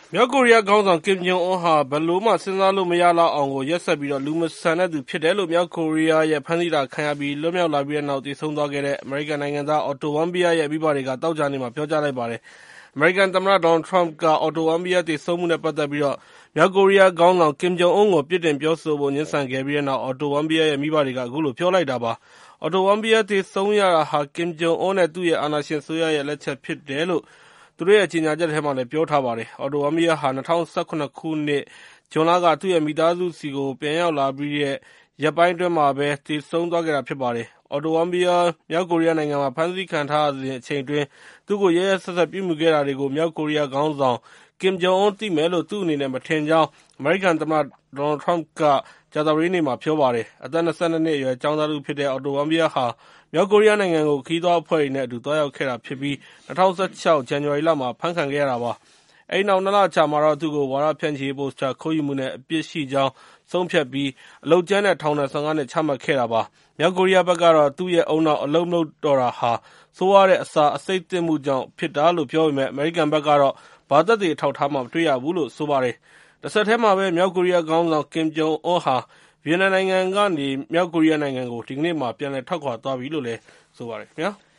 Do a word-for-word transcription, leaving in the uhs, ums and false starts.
မြောက်ကိုရီးယားခေါင်းဆောင်ကင်ဂျုံအွန်းဟာဘယ်လိုမှစဉ်းစားလို့မရလောက်အောင်ကိုရက်စက်ပြီးလူမဆန်တဲ့သူဖြစ်တယ်လို့မြောက်ကိုရီးယားရဲ့ဖမ်းဆီးတာခံရပြီးလွတ်မြောက်လာပြီးတဲ့နောက်သေဆုံးသွားခဲ့တဲ့အမေရိကန်နိုင်ငံသား Otto Warmbier ရဲ့မိဘတွေကသောကြာနေ့မှာပြောကြားလိုက်ပါတယ်။အမေရိကန်သမ္မတ Donald Trump က Otto Warmbier သေဆုံးမှုနဲ့ပတ်သက်ပြီးမြောက်ကိုရီးယားခေါင်းဆောင်ကင်ဂျုံအွန်းကိုပြစ်တင်ပြောဆိုဖို့ငြင်းဆန်ခဲ့ပြီးတဲ့နောက် Otto Warmbier ရဲ့မိဘတွေကအခုလိုပြောလိုက်တာပါ။ Otto Warmbier သေဆုံးရတာဟာကင်ဂျုံအွန်းနဲ့သူ့ရဲ့အာဏာရှင်အစိုးရရဲ့လက်ချက်ဖြစ်တယ်လို့သူတို့ရဲ့ကြေညာချက်ထဲမှာလည်းပြောထားပါတယ်။ Otto Warmbier ဟာ၂၀၁၇ ခုနှစ်ဇွန်လကသူ့ရဲ့မိသားစုဆီကိုပြန်ရောက်လာပြီးတဲ့ရက်ပိုင်းအတွင်းမှာပဲသေဆုံးသွားခဲ့တာဖြစ်ပါတယ်။ Otto Warmbier မြောက်ကိုရီးယားနိုင်ငံမှာဖမ်းဆီးခံထားရစဉ်အချိန်အတွင်းသူ့ကိုရက်ရက်စက်စက်ပြုမူခဲ့တာတွေကိုမြောက်ကိုရီးယားခေါင်းဆောင်ကင်ဂျုံအွန်းသိမယ်လို့သူ့အနေနဲ့မထင်ကြောင်းအမေရိကန်သမ္မတ Donald Trump ကကြာသပတေးနေ့မှာပြောပါတယ်။ အသက် ၂၂ နှစ်အရွယ်ကျောင်းသားတဦးဖြစ်တဲ့ Otto Warmbier ဟာမြောက်ကိုရီးယားနိုင်ငံကိုခရီးသွားအဖွဲ့တွေနဲ့အတူသွားရောက်ခဲ့တာဖြစ်ပြီး၂၀၁၆ ဇန်နဝါရီလမှာအဖမ်းခံခဲ့ရတာပါ။ အဲဒီနောက် ၂ လအကြာမှာတော့သူ့ကိုဝါဒဖြန့်ချီရေးပိုစတာခိုးယူမှုနဲ့အပြစ်ရှိကြောင်းဆုံးဖြတ်ပြီးအလုပ်ကြမ်းနဲ့ထောင်ဒဏ် ၁၅ နှစ်ချမှတ်ခဲ့တာပါ။ မြောက်ကိုရီးယားဘက်ကတော့သူ့ရဲ့ဦးနှောက်အလုပ်မလုပ်တော့တာဟာဆိုးရွားတဲ့အစာအဆိပ်သင့်မှုကြောင့်ဖြစ်တာလို့ပြောပေမယ့်အမေရိကန်ဘက်ကတော့ဘာသက်သေအထောက်အထားမှမတွေ့ရဘူးလို့ဆိုပါတယ်။ တဆက်တည်းမှာပဲမြောက်ကိုရီးယားခေါင်းဆောင်ကင်ဂျုံအွန်းဟာဗီယက်နမ်နိုင်ငံကနေမြောက်ကိုရီးယားနိုင်ငံကိုဒီကနေ့မှာပြန်လည်ထွက်ခွာသွားပြီလို့လည်းဆိုပါတယ်ခင်ဗျာ။